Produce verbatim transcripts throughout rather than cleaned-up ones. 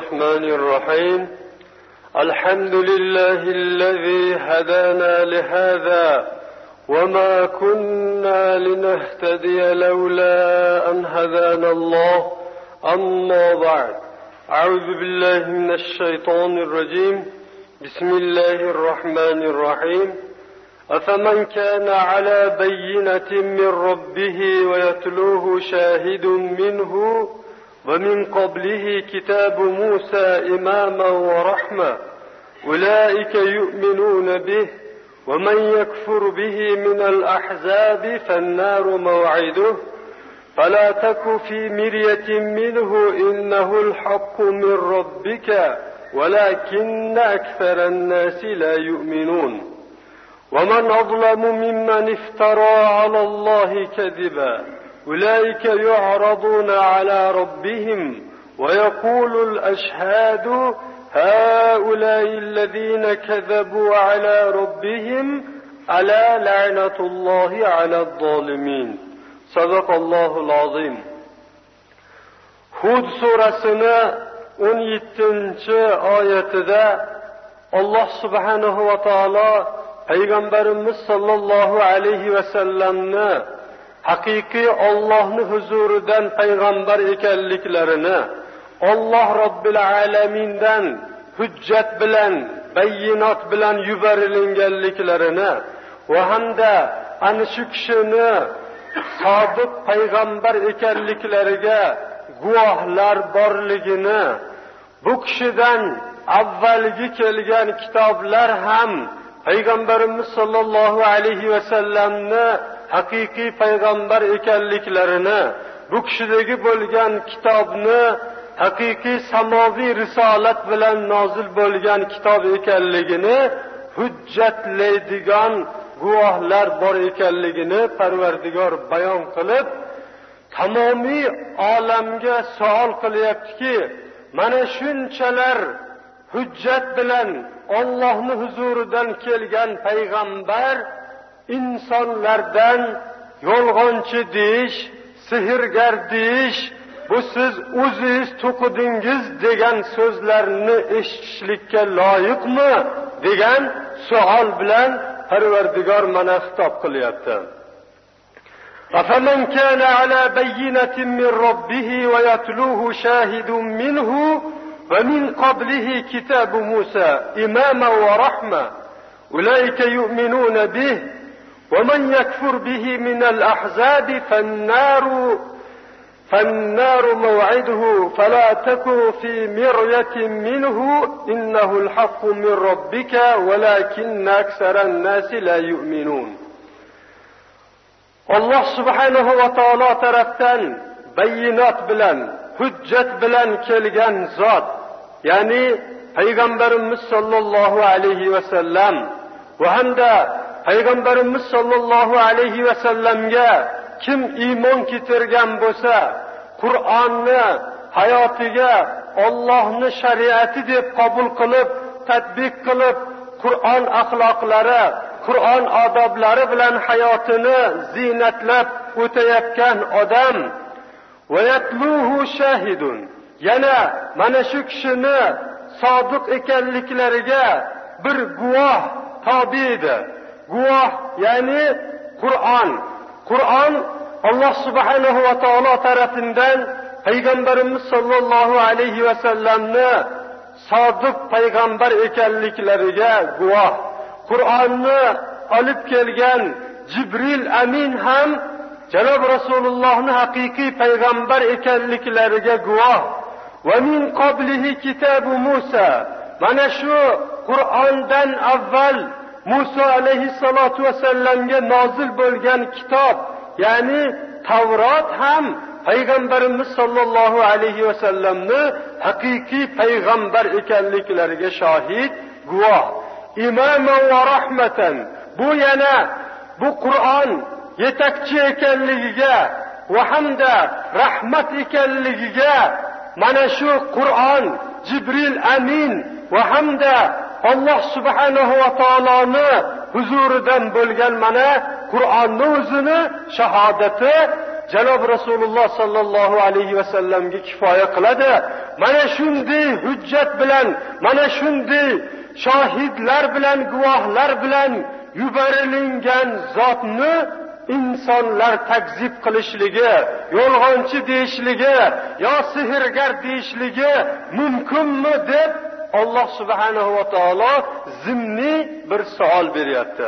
الرحمن الرحيم الحمد لله الذي هدانا لهذا وما كنا لنهتدي لولا أن هدانا الله أما بعد أعوذ بالله من الشيطان الرجيم بسم الله الرحمن الرحيم أفمن كان على بينة من ربه ويتلوه شاهد منه ومن قبله كتاب موسى إماما ورحمة أولئك يؤمنون به ومن يكفر به من الأحزاب فالنار موعده فلا تك في مرية منه إنه الحق من ربك ولكن أكثر الناس لا يؤمنون ومن أظلم ممن افترى على الله كذبا أولئك يعرضون على ربهم ويقول الأشهاد هؤلاء الذين كذبوا على ربهم ألا لعنة الله على الظالمين صدق الله العظيم. Hud surasini o'n yettinchi oyatida Alloh subhanahu va taolo Payg'ambarimiz sallallohu alayhi va sallamni haqiqiy Allohning huzuridan payg'ambar ekanliklarini, Alloh Robbil alamindan hujjat bilan, bayinot bilan yuborilganliklarini va hamda ana shu kishini sodiq payg'ambar ekanliklariga guvohlar borligini, bu kishidan avvalgi kelgan kitoblar ham Payg'ambarimiz sallallohu alayhi va sallamni haqiqiy payg'ambar ekanliklarini, bu kishidagi bo'lgan kitobni haqiqiy samoviy risolat bilan nozil bo'lgan kitob ekanligini hujjatlaydigan guvohlar bor ekanligini Parvardigor bayon qilib, tamomiy olamga savol qilyaptiki, mana shunchalar hujjat bilan Allohning huzuridan kelgan payg'ambar insonlardan yolg'onchi deyish, sehrgar deyish, bu siz o'zingiz to'qidingiz degan so'zlarni eshitishlikka loyiqmi degan savol bilan Parvardigor mana xitob qilyapti. أفمن كان على بينة من ربه ويتلوه شاهد منه ومن قبله كتاب موسى إماما ورحمة أولئك يؤمنون به ومن يكفر به من الأحزاب فالنار فالنار موعده فلا تكن في مرية منه إنه الحق من ربك ولكن أكثر الناس لا يؤمنون. Allah subhanahu va taolo tarafdan bayinot bilan, hujjat bilan kelgan zot, ya'ni Payg'ambarimiz sallallohu alayhi va sallam va hamda Payg'ambarimiz sallallohu alayhi va sallamga kim iymon keltirgan bo'lsa, Qur'onni hayotiga Allohning shariati deb qabul qilib, tatbiq qilib, Qur'on axloqlari, Qur'on odoblari bilan hayotini zinatlab o'tayotgan odam va yatluhu shahidun, yana mana shu kishini sodiq ekanliklariga bir guvoh tobe edi. Guvoh ya'ni Qur'on. Qur'on Alloh subhanahu va taolo tarafidan Payg'ambarimiz sallallohu alayhi va sallamni sodiq payg'ambar ekanliklariga guvoh. Qur'onni olib kelgan Jibril Amin ham Janob Rasulullohning haqiqiy payg'ambar ekanliklariga guvoh. Va min qablihi kitabu Musa, mana shu Qur'ondan avval Musa alayhissalatu vasallamga nozil bo'lgan kitob, ya'ni Tavrot ham Payg'ambarimiz sallallohu alayhi vasallamni haqiqiy payg'ambar ekanliklariga shohid, guvoh. Imaman va rahmatan, bu yana bu Qur'on yetakchi ekanligiga va hamda rahmat ekanligiga mana shu Qur'on Jibril Amin va hamda Alloh subhanahu va taoloni huzuridan bo'lgan mana Qur'onning o'zini shahodati janob Rasululloh sallallohu alayhi vasallamga kifoya qiladi. Mana shunday hujjat bilan, mana shunday shohidlar bilan, guvohlar bilan yuborilgan zotni insonlar takzib qilishligi, yolg'onchi deyishligi, yo sehrgar deyishligi mumkinmi deb Alloh subhanahu va taolo zimni bir savol beryapti.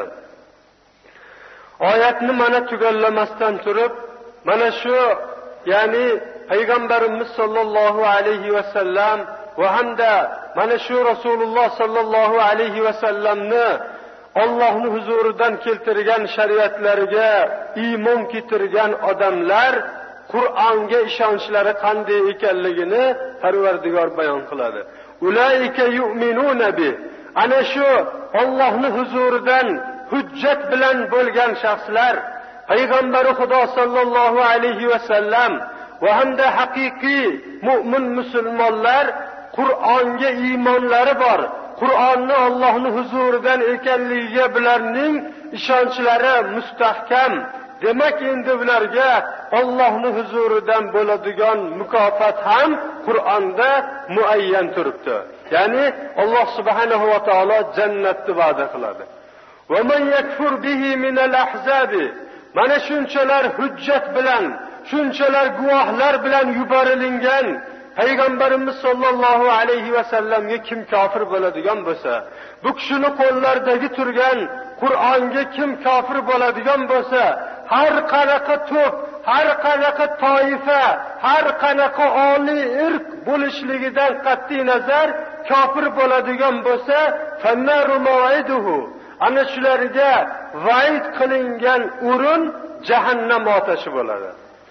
Oyatni mana tugallamasdan turib, mana shu, ya'ni payg'ambarimiz sollallohu alayhi va sallam va hamda mana shu Rasululloh sollallohu alayhi va sallamni Allohning huzuridan keltirgan shariatlariga iymon keltirgan odamlar Qur'onga ishonchlari qanday ekanligini Parvardigor bayon qiladi. Ulaika yu'minuna bi. Ana shu Allohning huzuridan hujjat bilan bo'lgan shaxslar, payg'ambari Xudo sallallohu alayhi va sallam va hamda haqiqiy mu'min musulmonlar Qur'onga iymonlari bor. Qur'onni Allohning huzuridan ekanligiga bularning ishonchlari mustahkam. Demak, endi ularga Allohning huzuridan bo'ladigan mukofot ham Qur'onda muayyan turibdi. Ya'ni Alloh subhanahu va taolo jannatni va'da qiladi. Va man yakfur bihi min al-ahzab. Mana shunchalar hujjat bilan, shunchalar guvohlar bilan yuborilgan payg'ambarimiz sollallohu alayhi va sallamga kim kofir bo'ladigan bo'lsa, bu kishining qo'llaridagi turgan Qur'onga kim kofir bo'ladigan bo'lsa, har qanaqa to'p, har qanaqa toifa, har qanaqa oliy irq bo'lishligidan qat'iy nazar kofir bo'ladigan bo'lsa, fannaru maw'iduhu. Ana shularga va'id qilingan o'rin jahannam otashi bo'ladi.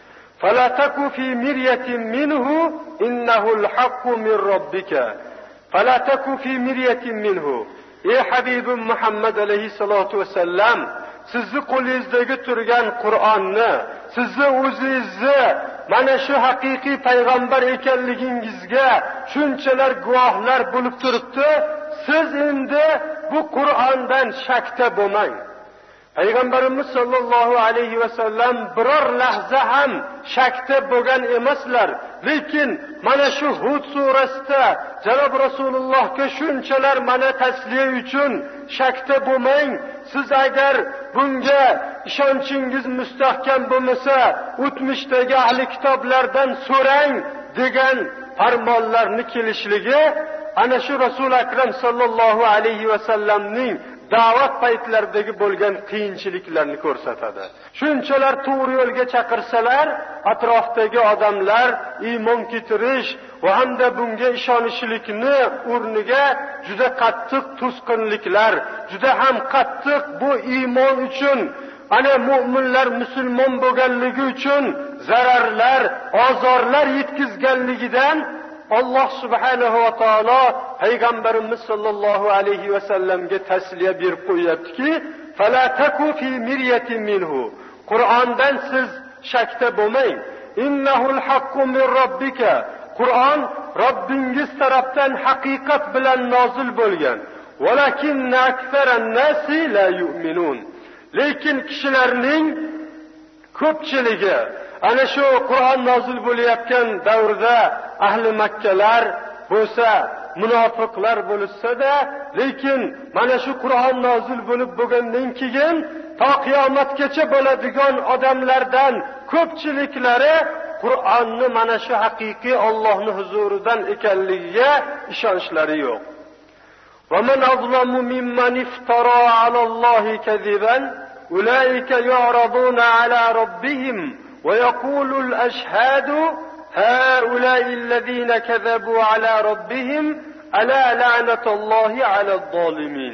فلا تك في مرية منه إنه الحق من ربك. فلا تك في مرية منه. Ey Habibim Muhammad alayhissalatu vasallam, sizni qo'lingizdagi turgan Qur'onni, sizni o'zingizni mana shu haqiqiy payg'ambar ekanligingizga shunchalar guvohlar bo'lib turibdi. Siz endi bu Qur'ondan shakda bo'lmang. Payg'ambarimiz sollallohu alayhi va sallam biror lahza ham shakda bo'lgan emaslar. Lekin mana shu Hud surasida janob Rasulullohga shunchalar mana tasliya uchun shakda bo'lmang. Siz agar bunga ishonchingiz mustahkam bo'lmasa, o'tmishdagi ahli kitoblardan so'rang degan farmonlarni kelishligi ana shu Rasul akram sollallohu alayhi va sallamning da'vat paytlaridagi bo'lgan qiyinchiliklarni ko'rsatadi. Shunchalar to'g'ri yo'lga chaqirsalar, atrofdagi odamlar iymon keltirish va hamda bunga ishonishlikni o'rniga juda qattiq to'sqinliklar, juda ham qattiq bu iymon uchun, ana mu'minlar musulmon bo'lganligi uchun zararlar, ozorlar yetkazganligidan Alloh subhanahu va taolo payg'ambarimiz sollallohu alayhi va sallamga tasliya berib qo'yaptiki, fala taku fi miryatin minhu. Qur'ondan siz shakda bo'lmang. Innahul haqqu min robbika. Qur'on Robbingiz tarafdan haqiqat bilan nozil bo'lgan. Walakinna aktharan nasi la yu'minun. Lekin kishilarning ko'pchiligi ana shu Qur'on nozil bo'layotgan davrda ahli Makkalar bo'lsa, munofiqlar bo'lsa-da, lekin mana shu Qur'on nozil bo'lib bo'lgandan keyin to qiyomatgacha bo'ladigan odamlardan ko'pchiliklari Qur'onni mana shu haqiqiy Allohning huzuridan ekanligiga ishonchlari yo'q. Va man azlamu mimman iftara ala Allohi kadiban ulaika yu'raduna ala rabbihim wa yaqulu al-ashhadu هؤلاء الذين كذبوا على ربهم ألا لعنة الله على الظالمين.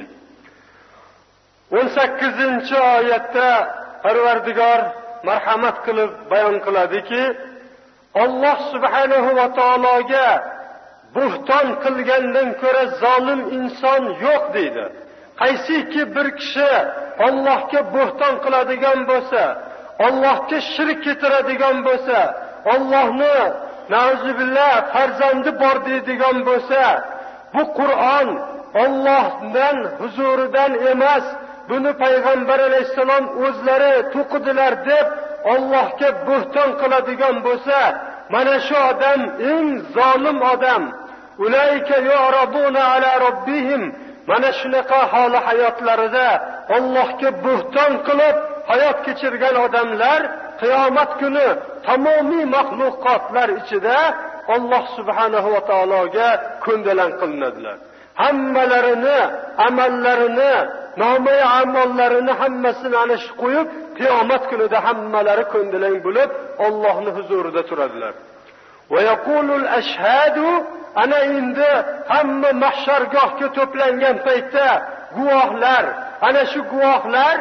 o'n sakkizinchi oyatda Parvardigor marhamat qilib bayon qiladiki, Alloh subhanahu va taologa buhton qilgandan ko'ra zolim inson yo'q deydi. Qaysiki bir kishi Allohga buhton qiladigan bo'lsa, Allohga shirk keltiradigan bo'lsa, Allohni na'uzubillah farzandi bor deydigan bo'lsa, bu Qur'on Allohdan huzuridan emas, buni payg'ambar alayhisalom o'zlari to'qidilar deb Allohga bo'hton qiladigan bo'lsa, mana shu odam eng zolim odam. Ulayka yu'raduna ala robbihim. Mana shunaqa holi hayotlarida Allohga bo'hton qilib hayot kechirgan odamlar qiyomat kuni tamomiy maxluqotlar ichida Alloh subhanahu va taologa ko'ndalang qilinadilar. Hammalarini, amallarini, nomay amallarini hammasini ana shu qo'yib, qiyomat kunida hammalari ko'ndalang bo'lib Allohning huzurida turadilar. Va yaqulul ashhadu, ana endi hamma mahshargohga to'plangan paytda guvohlar, ana shu guvohlar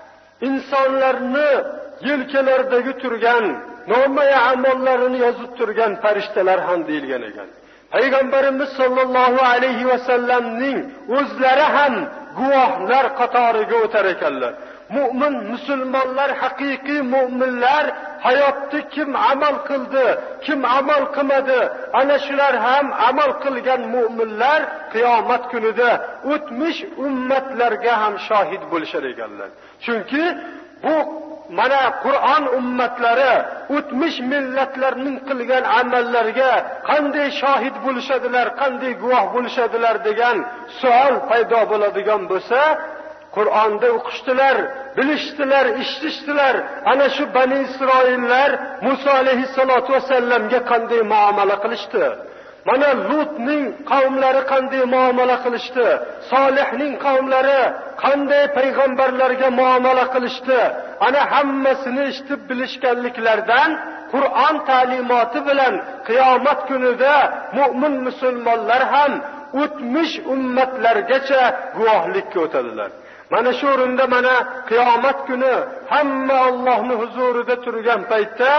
insonlarni yelkalaridagi turgan, nomay amallarini yozib turgan farishtalar ham deyilgan ekan. Payg'ambarimiz sollallohu alayhi va sallamning o'zlari ham guvohlar qatoriga o'tar ekanlar. Mu'min musulmonlar, haqiqiy mu'minlar hayotda kim amal qildi, kim amal qilmadi, ana shular ham amal qilgan mu'minlar qiyomat kunida o'tmish ummatlarga ham shohid bo'lishar ekanlar. Chunki bu mana Qur'on ummatlari o'tmish millatlarning qilgan amallariga qanday shohid bo'lishadilar, qanday guvoh bo'lishadilar degan savol paydo bo'ladigan bo'lsa, Qur'onda o'qishdilar, bilishdilar, eshitishdilar. Ana shu Bani Isroillar Musa alayhissalatu vasallamga qanday muomala qilishdi? Mana Lutning qavmlari qanday muomala qilishdi? Solihning qavmlari qanday payg'ambarlarga muomala qilishdi? Ana hammasini eshitib bilishganliklardan Qur'on ta'limoti bilan qiyomat kunida mu'min musulmonlar ham o'tmish ummatlargacha guvohlikka o'tadilar. Mana shu o'rinda mana qiyomat kuni hamma Allohning huzurida turgan paytda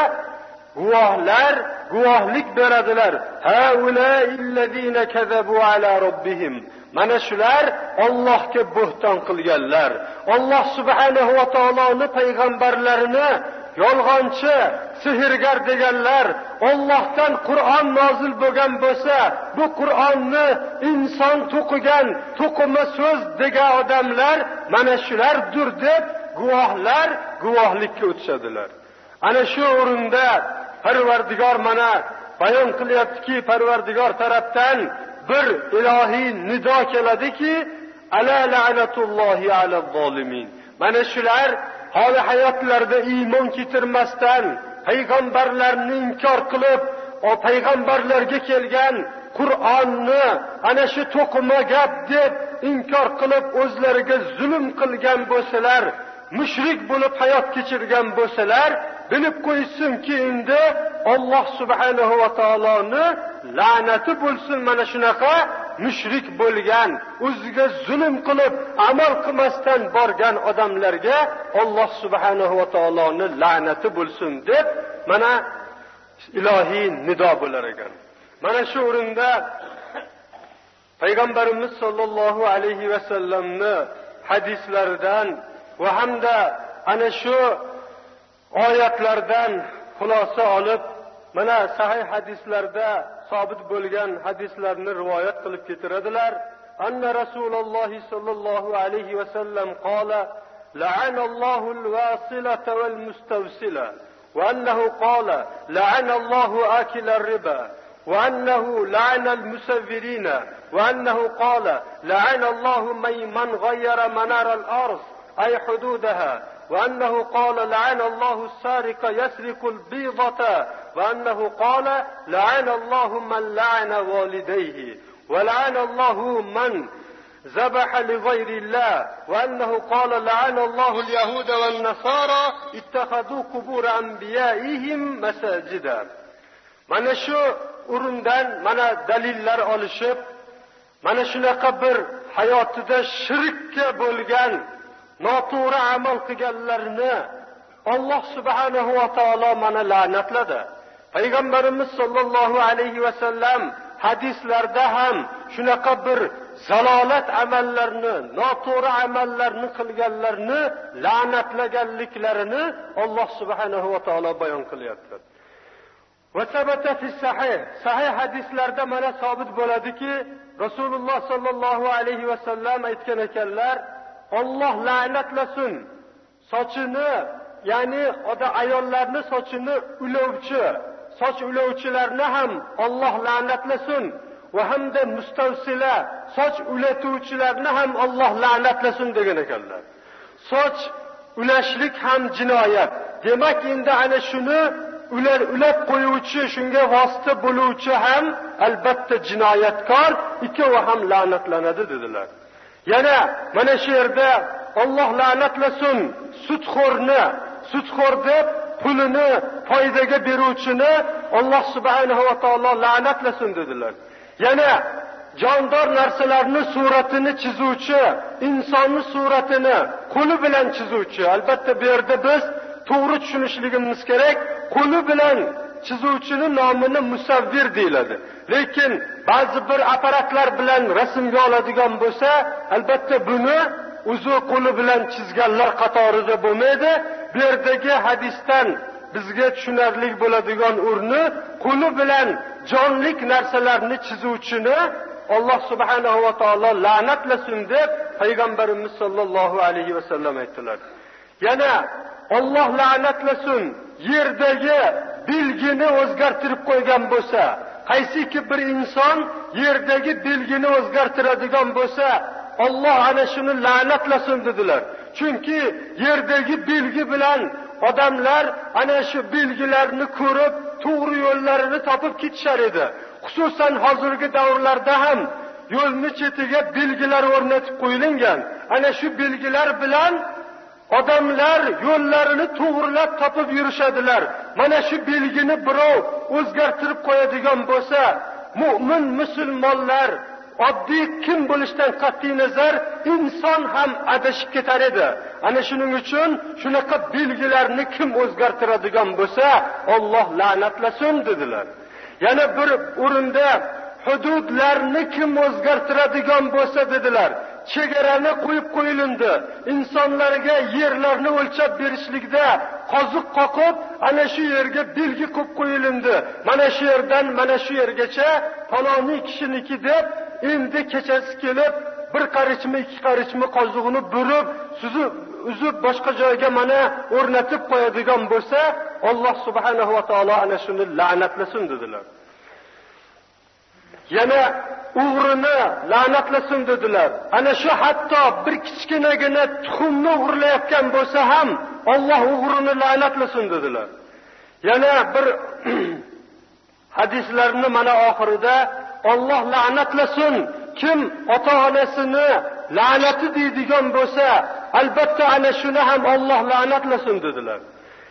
guvohlar guvohlik beradilar. Ha ula'illazina kazabu ala robbihim. Mana shular Allohga bo'hton qilganlar. Alloh subhanahu va taoloning payg'ambarlarini yolg'onchi, sehrgar deganlar, Allohdan Qur'on nozil bo'lgan bo'lsa, bu Qur'onni inson to'qigan, to'qima so'z degan odamlar mana shulardir deb guvohlar guvohlikka o'tishadilar. Ana shu o'rinda Parvardigor mana bayon qilyaptiki, Parvardigor tarafdan bir ilohiy nido keladiki, ala la'natullohi ala zolimin. Mana shular hali hayotlarida iymon keltirmasdan, payg'ambarlarni inkor qilib, o payg'ambarlarga kelgan Qur'onni ana shu to'qima gap deb inkor qilib o'zlariga zulm qilgan bo'lsalar, mushrik bo'lib hayot kechirgan bo'lsalar, bilib qo'ysinki endi Alloh subhanahu va taoloni la'nati bo'lsin mana shunaqa mushrik bo'lgan, o'ziga zulm qilib amal qilmasdan borgan odamlarga Alloh subhanahu va taoloni la'nati bo'lsin deb mana ilohiy nido bo'lar ekan. Mana shu o'rinda payg'ambarimiz sollallohu alayhi va sallamni hadislaridan va hamda ana shu oyatlardan xulosa olib, mana sahih hadislarda sabit bo'lgan hadislarni rivoyat qilib keltiradilar. Anna Rasululloh sollallohu alayhi va sallam qala: "La'anallohu al-wasilata wal-mustawsila." Va annahu qala: "La'anallohu akila ar-riba." Va annahu la'ana al-musawwirina. Va annahu qala: "La'anallohu man ghayyara manara al-ard ay hududaha." وأنه قال: لعن الله السارق يسرق البيضة. وأنه قال: لعن الله من لعن والديه. ولعن الله من ذبح لغير الله. وأنه قال: لعن الله اليهود والنصارى اتخذوا قبور أنبيائهم مساجدا. Mana shu o'rindan mana dalillar olishib, mana shunaqa bir hayotida shirkka bo'lgan noto'g'ri amal qilganlarni Alloh subhanahu va taolo mana la'natladi. Payg'ambarimiz sollallohu alayhi va sallam hadislarda ham shunaqa bir zalolat amallarni, noto'g'ri amallarni qilganlarni la'natlaganliklarini Alloh subhanahu va taolo bayon qilyapti. Va sabata fi sahih, sahih hadislarda mana sabit bo'ladiki, Rasululloh sollallohu alayhi va sallam aytgan ekanlar: Alloh la'natlasin, sochini, ya'ni oda ayollarni sochini ulovchi, soch ulovchilarni ham Alloh la'natlasin va hamda mustavsila, soch ulatuvchilarni ham Alloh la'natlasin degan ekanlar. Soch ulashlik ham jinoyat. Demak, endi ana shuni ular ulab qo'yuvchi, shunga vosita bo'luvchi ham albatta jinoyatkor, ikkovi ham la'natlanadi dedilar. Yana mana shu yerda Alloh la'natlasin sudxo'rni, sudxo'r deb pulini foydaga beruvchini Alloh subhanahu va taolo la'natlasin dedilar. Yana jondor narsalarni suratini chizuvchi, insonni suratini qo'li bilan chizuvchi. Albatta bu yerda biz to'g'ri tushunishligimiz kerak. Qo'li bilan chizuvchini nomini musavvir deyiladi. Lekin ba'zi bir apparatlar bilan rasmga oladigan bo'lsa, albatta buni o'zi qo'li bilan chizganlar qatorida bo'lmaydi. Bu yerdagi hadisdan bizga tushunarli bo'ladigan o'rni qo'li bilan jonlik narsalarni chizuvchini Alloh subhanahu va taolo la'natlasin deb payg'ambarimiz sollallohu alayhi va sallam aytdilar. Yana Alloh la'natlasin yerdagi belgini o'zgartirib qo'ygan bo'lsa, qaysiki bir inson yerdagi belgini o'zgartiradigan bo'lsa, Alloh ana shuni la'natlasin dedilar. Chunki yerdagi belgi bilan odamlar ana shu belgilarni ko'rib, to'g'ri yo'llarini topib ketishar edi. Xususan hozirgi davrlarda ham yo'lni chetiga belgilar o'rnatib qo'yilgan. Ana shu belgilar bilan odamlar yo'llarini to'g'rilab topib yurishadilar. Mana shu belgini birov o'zgartirib qo'yadigan bo'lsa, mu'min musulmonlar oddiy kim bo'lishdan qat'iy nazar inson ham adashib ketar edi. Ana shuning uchun shunaqa belgilarni kim o'zgartiradigan bo'lsa, Alloh la'natlasin dedilar. Yana bir o'rinda hududlarni kim o'zgartiradigan bo'lsa dedilar. Chegarani qo'yib qo'yilindi. Insonlarga yerlarni o'lchab berishlikda qoziq qoqib, ana shu yerga belgi qo'yib qo'yilindi. Mana shu yerdan mana shu yergacha faloni kishiniki deb endi kechasi kelib bir qarichmi ikki qarichmi qozig'ini burib, suzib, uzib boshqa joyga mana o'rnatib qo'yadigan bo'lsa, Alloh subhanahu va taolo ana shuni la'natlasin dedilar. Yana o'g'rini la'natlasin dedilar. Ana shu hatto bir kichkinagina tuxumni o'g'irlayotgan bo'lsa ham Alloh o'g'rini la'natlasin dedilar. Yana bir hadislarni mana oxirida Alloh la'natlasin kim ota-onasini la'nati deydigan bo'lsa, albatta ana shuni ham Alloh la'natlasin dedilar.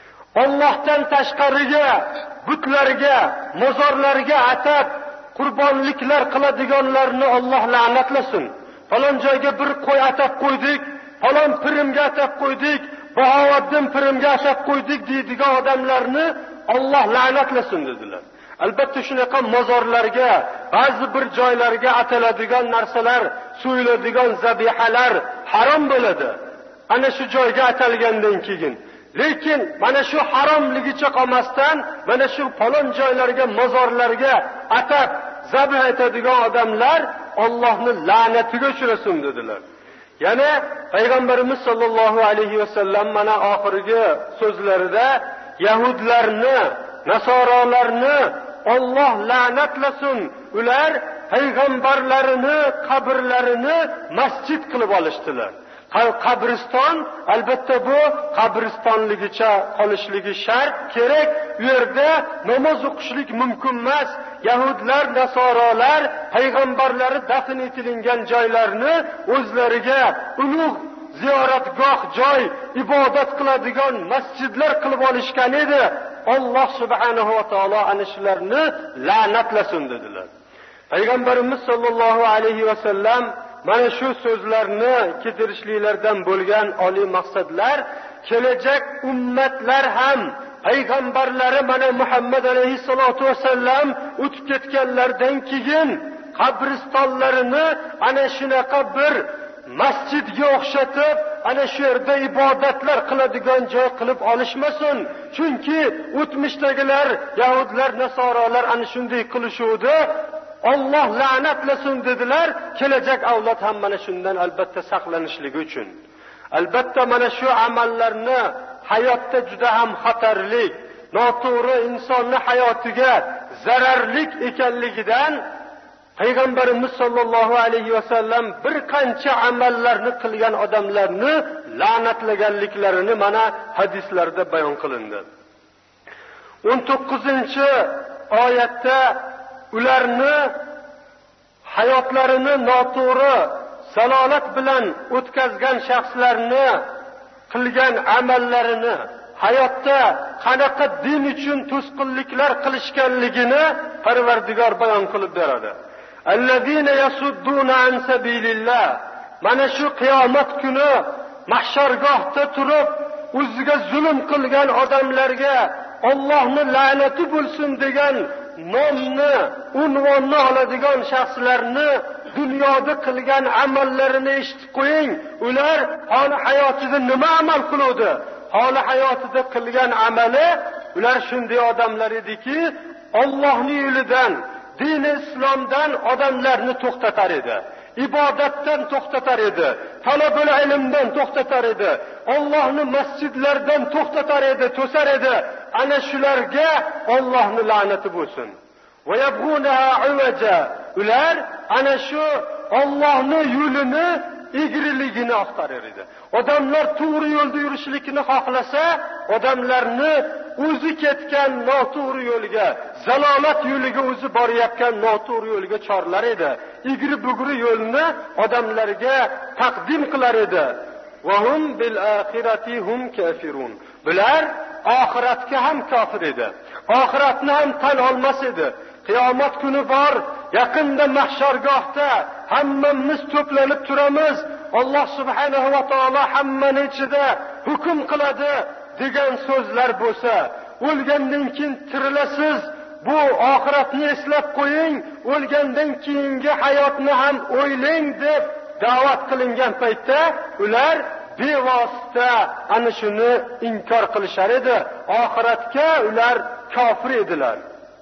Allohdan tashqariga, butlarga, mozorlarga atab qurbonliklar qiladiganlarni Alloh la'natlasin. Falon joyga bir qo'y atab qo'ydik, falon pirimga atab qo'ydik, Bahovaddin pirimga atab qo'ydik deydigan odamlarni Alloh la'natlasin dedilar. Albatta shunaqa mozorlarga, ba'zi bir joylarga ataladigan narsalar, so'yiladigan zabihalar harom bo'ladi. Ana shu joyga atalgandan keyin. Lekin mana shu haromligicha qolmasdan, mana shu falon joylarga, mozorlarga atab zabih etadigan odamlar Allohning la'natiga uchrasin dedilar. Yana payg'ambarimiz sollallohu alayhi va sallam mana oxirgi so'zlarida yahudlarni, nasoralarni Alloh la'natlasin. Ular payg'ambarlarini qabrlarini masjid qilib olishdilar. Qabriston albatta bu qabristonligicha qolishligi shart, kerak. U yerda namoz o'qishlik mumkin emas. Yahudlar, nasoralar payg'ambarlari dafn etilgan joylarni o'zlariga ulug' ziyoratgoh joy, ibodat qiladigan masjidlar qilib olishgan edi. Alloh subhanahu va taolo ana shularni la'natlasin dedilar. Payg'ambarimiz sollallohu alayhi va sallam mana shu so'zlarni keltirishliklardan bo'lgan oliy maqsadlar, kelajak ummatlar ham payg'ambarlari mana Muhammad alayhissalatu vasallam o'tib ketganlardan keyin qabristonlarini ana shunaqa bir masjidga o'xshatib, ana shu yerda ibodatlar qiladigan joy qilib olishmasin. Chunki o'tmishdagilar, yahudlar, nasoralar ana shunday qilishuvdi. Alloh la'natlasin dedilar. Kelajak avlod ham mana shundan albatta saqlanishligi uchun. Albatta mana shu amallarni hayotda juda ham xatarli, noto'g'ri insonning hayotiga zararlik ekanligidan Payg'ambarimiz sollallohu alayhi vasallam bir qancha amallarni qilgan odamlarni la'natlaganliklarini mana hadislarda bayon qilindi. o'n to'qqizinchi oyatda ularni hayotlarini noto'g'ri zalolat bilan o'tkazgan shaxslarni qilgan amallarini, hayotda qanaqa din uchun to'sqinliklar qilishganligini Parvardigor bayon qilib beradi. Allazina yasudduna an sabilillah. Mana shu qiyomat kuni mahshargohda turib o'ziga zulm qilgan odamlarga Allohning la'nati bo'lsin degan nomni, unvonni oladigan shaxslarni dunyoda qilgan amallarini eshitib qo'ying. Ular hali hayotida nima amal qiluvdi? Hali hayotida qilgan amali ular shunday odamlar ediki, Allohning yo'lidan, din islomdan odamlarni to'xtatar edi. Ibodatdan to'xtatar edi, talabul ilmdan to'xtatar edi, Allohning masjidlaridan to'xtatar edi, to'sar edi. Ana shularga Allohning la'nati bo'lsin. Va yabghunaha iwaja. Ular ana shu Allohning yo'lini egriligini axtarar edi. Odamlar to'g'ri yo'lda yurishlikni xohlasa, odamlarni o'zi ketgan noto'g'ri yo'lga, zalolat yo'liga o'zi borayotgan noto'g'ri yo'lga chorlar edi. Egri-bugri yo'lni odamlarga taqdim qilar edi. Va hum bil oxirati hum kafirun. Bular oxiratga ham kofir edi. Oxiratni ham tan olmas edi. Qiyomat kuni bor, yaqinda mahshargohda hammamiz to'planib turamiz. Alloh subhanahu va taolo hammani ichida hukm qiladi degan so'zlar bo'lsa, o'lgandan keyin tirilasiz, bu oxiratni eslab qo'ying, o'lgandan keyingi hayotni ham o'ylang deb da'vat qilingan paytda ular bevosita ana shuni inkor qilishar edi. Oxiratga ular kofir edilar.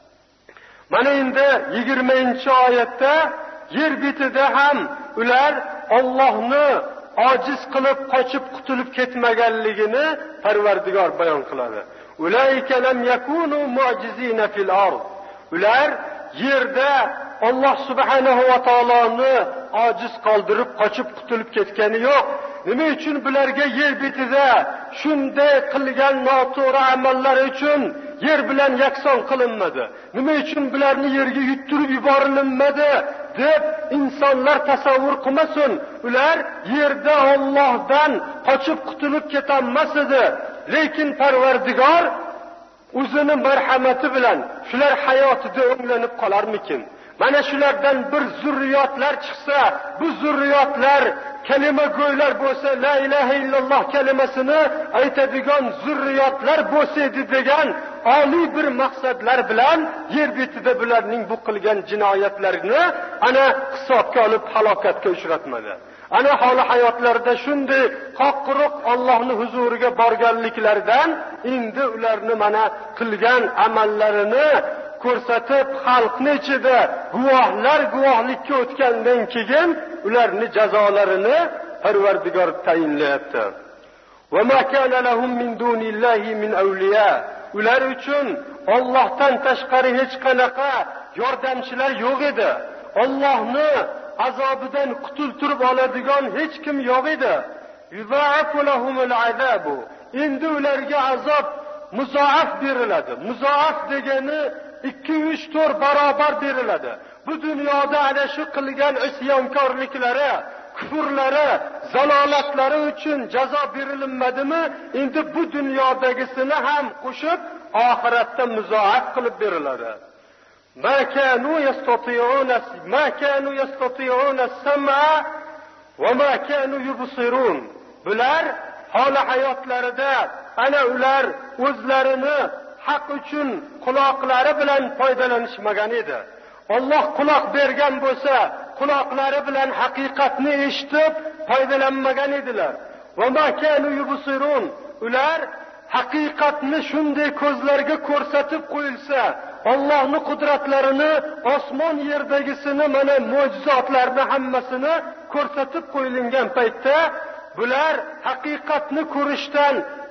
Mana endi yigirmanchi oyatda yer betida ham ular Allohni ojiz qilib qochib qutulib ketmaganligini Parvardigor bayon qiladi. Ulayka lam yakunu mu'jizina fil ard. Ular yerda Alloh subhanahu va taoloni ojiz qoldirib qochib qutulib ketgani yo'q. Nima uchun bularga yer betida shunday qilgan noto'g'ri amallar uchun yer bilan yakson qilinmadi? Nima uchun bularni yerga yuttirib yuborilmadi deb insonlar tasavvur qilmasin. Ular yerda Allohdan qochib qutulib ketolmas edi. Lekin Parvardigor o'zining marhamati bilan shular hayotida o'nglanib qolarmikin? Mana shulardan bir zurriyotlar chiqsa, bu zurriyotlar kalima go'ylar bo'lsa, la ilaha illalloh kalimasini aytadigan zurriyotlar bo'lsa edi degan oliy bir maqsadlar bilan yer betida bularning bu qilgan jinoyatlarini ana hisobga olib halokatga uchratmadi. Ana holi hayotlarida shunday qoqquruq Allohning huzuriga borganliklaridan endi ularni mana qilgan amallarini ko'rsatib xalqning ichida guvohlar guvohlikka o'tgandan keyin ularni jazolarini Parvardigor tayinlayapti. Va ma kana lahum min dunillahi min awliya. Ular uchun Allohdan tashqari hech qanaqa yordamchilar yo'q edi. Allohni azobidan qutultirib oladigan hech kim yo'q edi. Yuzaafu lahumul azabu. Endi ularga azob muzoaf beriladi. Muzoaf degani ikki uch to'rt barobar beriladi. Bu dunyoda ana shu qilgan isyonkorliklari, kufrlari, zalolatlari uchun jazo berilmadimi? Endi bu dunyodagisini ham qo'shib oxiratda muzoaf qilib beriladi. Ma kanu yastati'una ma kanu yastati'una as-sam'a va ma kanu yubsirun. Bular holi hayotlarida ana ular o'zlarini haq uchun quloqlari bilan foydalanishmagan edi. Alloh quloq bergan bo'lsa, quloqlari bilan haqiqatni eshitib foydalanmagan edilar. Va ma kanu yubsirun. Ular haqiqatni shunday ko'zlarga ko'rsatib qo'yilsa, Allohning qudratlarini, osmon yerdagisini, mana mo'jizotlarni hammasini ko'rsatib qo'yilgan paytda bular haqiqatni ko'rishdan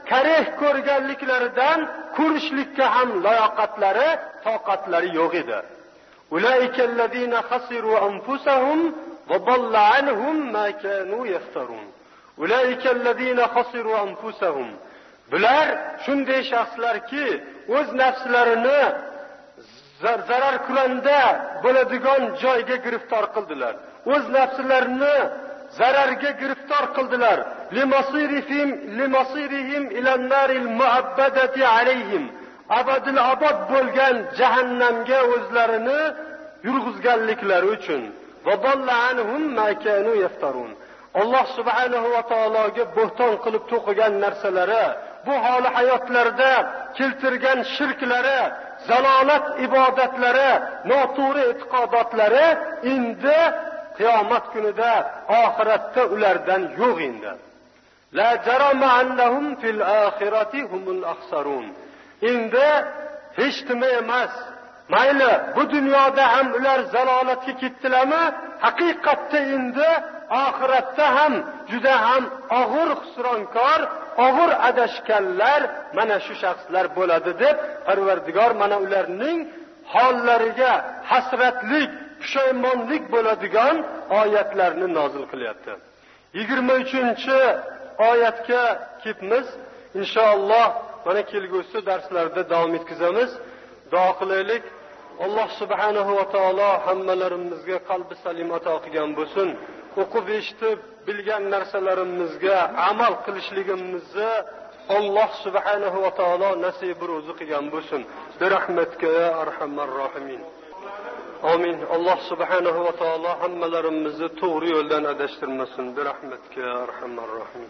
karih ko'rganliklaridan ko'rishlikka ham layoqatlari, toqatlari yo'q edi. Ulaikallazina khasiru anfusahum va dalla anhum ma kanu yaftarun. Ulaikallazina khasiru anfusahum. Bular shunday shaxslarki, o'z nafslarini zarar kuranda bo'ladigan joyga giriftor qildilar. O'z nafslarini zararga giriftor qildilar. Limasirihim limasirihim ilan naril muabbadati alayhim. Abadil abad bo'lgan jahannamga o'zlarini yurg'izganliklari uchun. Va dalla anhum ma kanu yaftarun. Alloh subhanahu va taologa bo'hton qilib to'qigan narsalari, bu holi hayotlarida keltirgan shirklari, zalolat ibodatlari, noto'g'ri e'tiqodotlari endi qiyomat kunida, oxiratda ulardan yo'q endi. La jarama annahum fil oxirati humul axsarun. Endi hech nima emas. Mayli, bu dunyoda ham ular zalolatga ketdilarmi? Haqiqatda endi oxiratda ham juda ham og'ir xusronkor, og'ir adashganlar mana shu shaxslar bo'ladi deb Parvardigor mana ularning hollariga hasratlik, pushaymonlik bo'ladigan oyatlarni nozil qilyapti. yigirma uchinchi oyatga kelibmiz. Inshaalloh mana kelgusi darslarda davom etkazamiz. Duo qilaylik. Alloh subhanahu va taolo hammalarimizga qalbi salim ato qilgan bo'lsin. O'qib eshitib bilgan narsalarimizga amal qilishligimizni Alloh subhanahu va taolo nasib ro'zi qilgan bo'lsin. Bi rahmatika ya arhamar rohimin. Amin. Alloh subhanahu va taolo hammalarimizni to'g'ri yo'ldan adashtirmasin. Bi rahmatika ya arhamar rohimin.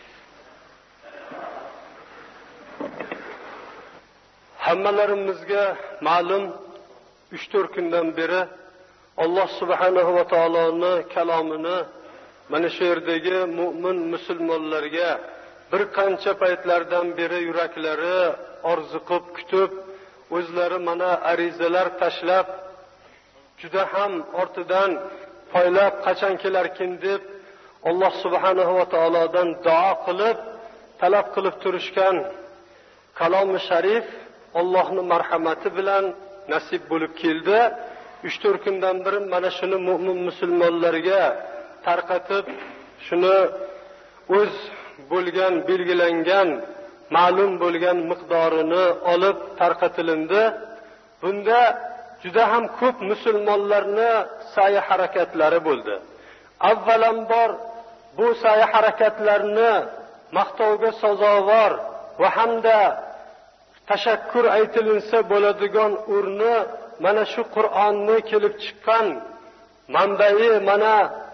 Hammalarimizga ma'lum uch to'rt kundan beri Alloh subhanahu va taoloning kalomini mana shu yerdagi mu'min musulmonlarga bir qancha paytlardan beri yuraklari orziqib kutib, o'zlari mana arizalar tashlab, juda ham ortidan poylab qachon kelarkin deb Alloh subhanahu va taolodan duo qilib, talab qilib turishgan kalomi sharif Allohning marhamati bilan nasib bo'lib keldi. uch to'rt kundan beri mana shuni mu'min musulmonlarga tarqatib, shuni o'z bo'lgan belgilangan, ma'lum bo'lgan miqdorini olib tarqatilindi. Bunda juda ham ko'p musulmonlarni sa'y harakatlari bo'ldi. Avvalambor bu sa'y harakatlarni maqtovga sazovor va hamda tashakkur aytilinsa bo'ladigan o'rni mana shu Qur'onni kelib chiqqan manbai mana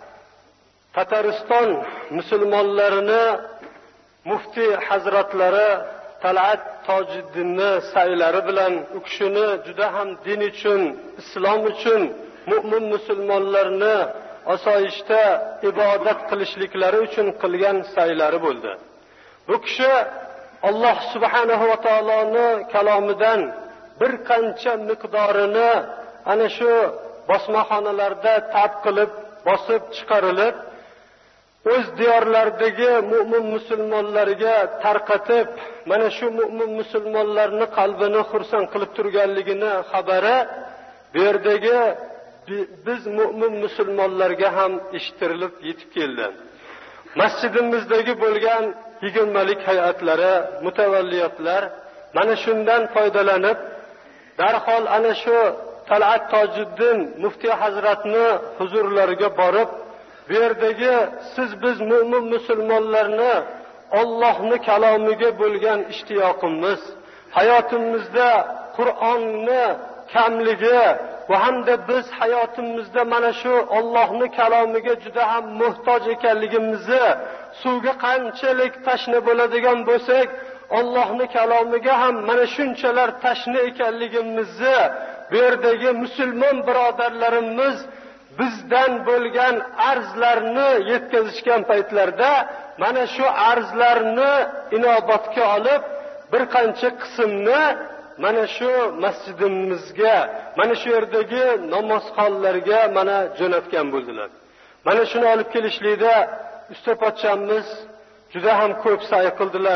Tatariston musulmonlarini mufti hazratlari Talat Tojiddinni saylari bilan u kishini juda ham din uchun, islom uchun mu'min musulmonlarni osoyishta ibodat qilishliklari uchun qilgan saylari bo'ldi. Bu kishi Alloh subhanahu va taoloning kalomidan bir qancha miqdorini ana shu bosmaxonalarda tab qilib, bosib chiqarilib, o'z diyorlaridagi mu'min musulmonlarga tarqatib, mana shu mu'min musulmonlarning qalbini xursand qilib turganligini xabari bu yerdagi biz mu'min musulmonlarga ham eshittirilib yetib keldi. Masjidimizdagi bo'lgan yigirmalik hayotlari, mutavalliyatlar mana shundan foydalanib, darhol ana shu Talat Tojiddin mufti hazratni huzurlariga borib, bu yerdagi siz biz mu'min musulmonlarni Allohning kalomiga bo'lgan ishtiyoqimiz, hayotimizda Qur'onni kamligi va hamda biz hayotimizda mana shu Allohning kalomiga juda ham muhtoj ekanligimizni, suvga qanchalik tashna bo'ladigan bo'lsak, Allohning kalomiga ham mana shunchalar tashna ekanligimizni bu yerdagi musulmon birodarlarimiz bizdan bo'lgan arzlarni yetkazishgan paytlarda mana shu arzlarni inobatga olib, bir qancha qismni mana shu masjidimizga, mana shu yerdagi namozxonlarga mana jo'natgan bo'ldilar. Mana shuni olib kelishlikda usta pochchamiz juda ham ko'p sa'y qildilar.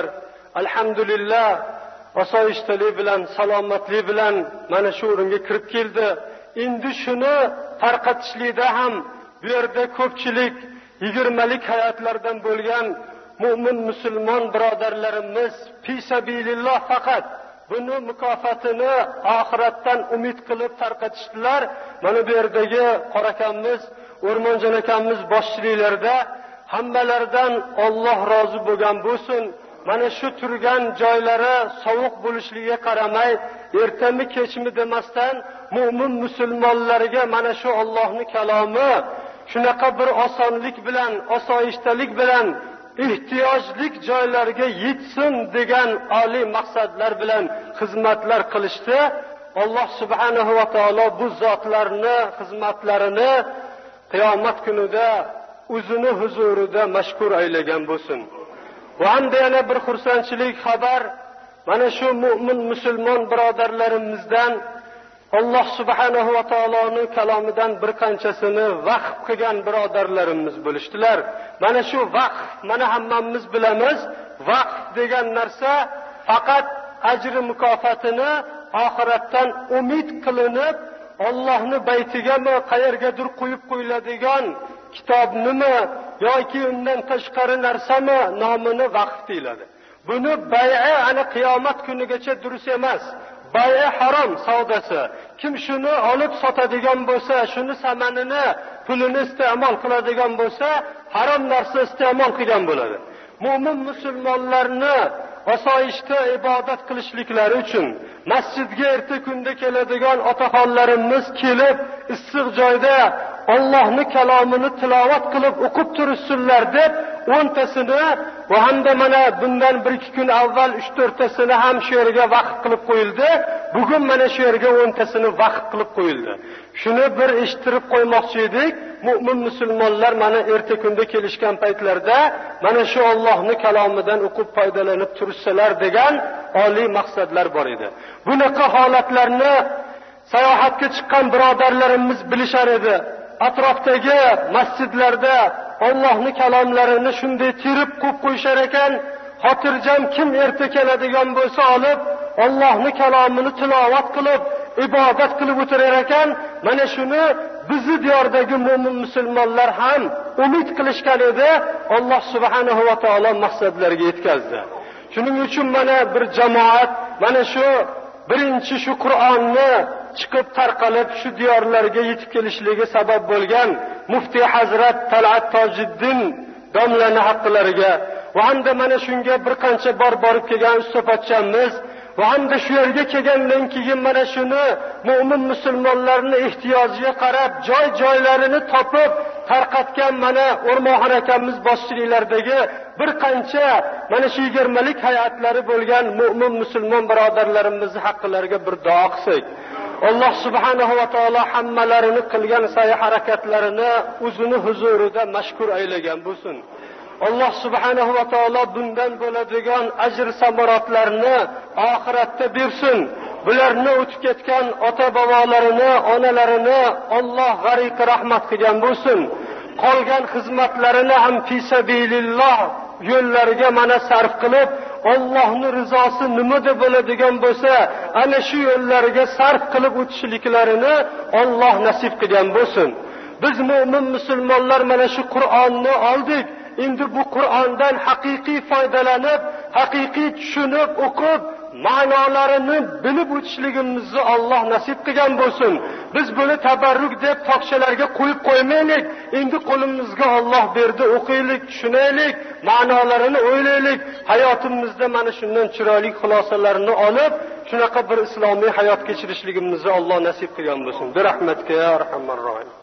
alhamdulillah osoyishtalik bilan, salomatlik bilan mana shu o'ringa kirib keldi. Endi shuni tarqatishlikda ham bu yerda ko'pchilik yigirmalik hayotlardan bo'lgan mu'min musulmon birodarlarimiz fi sabilillah faqat buni mukofotini oxiratdan umid qilib tarqatishdilar. Mana bu yerdagi qorakamiz, O'rmonjon akamiz boshchiliklarida hammalaridan Alloh rozi bo'lgan bo'lsin. Mana shu turgan joylari sovuq bo'lishligiga qaramay, ertami kechmi demasdan mu'min musulmonlarga mana shu Allohning kalomi shunaqa bir osonlik bilan, osoyishtalik bilan ehtiyojlik joylarga yetsin degan oliy maqsadlar bilan xizmatlar qilishdi. Alloh subhanahu va taolo bu zotlarni xizmatlarini qiyomat kunida o'zini huzurida mashkur aylagan bo'lsin. Va hamda yana bir xursandchilik xabar, mana shu mu'min musulmon birodarlarimizdan Alloh subhanahu va taoloning kalomidan bir qanchasini vaqf qilgan birodarlarimiz bo'lishdilar. Mana shu vaqf, mana hammamiz bilamiz, vaqf degan narsa faqat ajri mukofotini oxiratdan umid qilinib, Allohning baytigami, qayergadir qo'yib qo'yiladigan kitobnimi yoki undan tashqari narsami nomini vaqf deyiladi. Buni bay'a ana qiyomat kunigacha durust emas. Bay'a harom savdosi. Kim shuni olib sotadigan bo'lsa, shuni samanini, pulini iste'mol qiladigan bo'lsa, harom narsa iste'mol qilgan bo'ladi. Mu'min musulmonlarni osoyishta ibodat qilishliklari uchun masjidga erta kunda keladigan otaxonlarimiz kelib, issiq joyda Allohning kalomini tilovat qilib o'qib tursinlar deb o'ntasini va hamda mana bundan bir ikki kun avval uch to'rttasini ham shu yerga vaqf qilib qo'yildi. Bugun mana shu yerga o'ntasini vaqf qilib qo'yildi. Shuni bir eshittirib qo'ymoqchi edik. Mu'min musulmonlar mana erta kunda kelishgan paytlarda mana shu Allohning kalomidan o'qib foydalanib tursalar degan oliy maqsadlar bor edi. Bunaqa holatlarni sayohatga chiqqan birodarlarimiz bilishar edi. Atrofdagi masjidlarda Allohning kalomlarini shunday terib qo'yib qo'yishar ekan, xotirjam kim erta keladigan bo'lsa olib Allohning kalomini tilovat qilib, ibodat qilib o'tirar ekan. Mana shuni bizni diyordagi mu'min musulmonlar ham umid qilishgan edi. Alloh subhanahu va taolo maqsadlariga yetkazdi. Shuning uchun mana bir jamoat mana shu birinchi shu Qur'onni chiqib tarqalib shu diyorlarga yetib kelishligi sabab bo'lgan muftiy Hazrat Talat Tojiddin domlani haqqilariga va hamda mana shunga bir qancha bor borib kelgan ustopochamiz va hamda shu yerga kelgandan keyin mana shuni mu'min musulmonlarning ehtiyojiga qarab joy-joylarini topib tarqatgan mana O'rmonxon akamiz boshchiliklardagi bir qancha mana shu yigirmalik hayotlari bo'lgan mu'min musulmon birodarlarimizni haqqilariga bir duo qilsak. Alloh subhanahu va taolo hammalarini qilgan sa'y harakatlarini o'zini huzurida mashkur aylagan bo'lsin. Alloh subhanahu va taolo bundan bo'ladigan ajr samarotlarni oxiratda bersin. Bularni o'tib ketgan ota-bobolarini, onalarini Alloh g'ariq rahmat qilgan bo'lsin. Qolgan xizmatlarini ham fi sabilillah yo'llariga mana sarf qilib, Allohning rizosi nimada bo'ladigan bo'lsa, ana shu yo'llariga sarf qilib o'tishliklarini Alloh nasib qilgan bo'lsin. Biz mu'min musulmonlar mana shu Qur'onni oldik. Endi bu Qur'ondan haqiqiy foydalanib, haqiqiy tushunib, o'qib, ma'nolarini bilib o'tishligimizni Alloh nasib qilgan bo'lsin. Biz buni tabarruk deb toqchalarga qo'yib qo'ymaylik. Endi qo'limizga Alloh berdi, o'qiylik, tushunaylik, ma'nolarini o'ylaylik. Hayotimizda mana shundan chiroyli xulosalarni olib, shunaqa bir islomiy hayot kechirishligimizni Alloh nasib qilgan bo'lsin. Bir rahmatga ya arhamar rohim.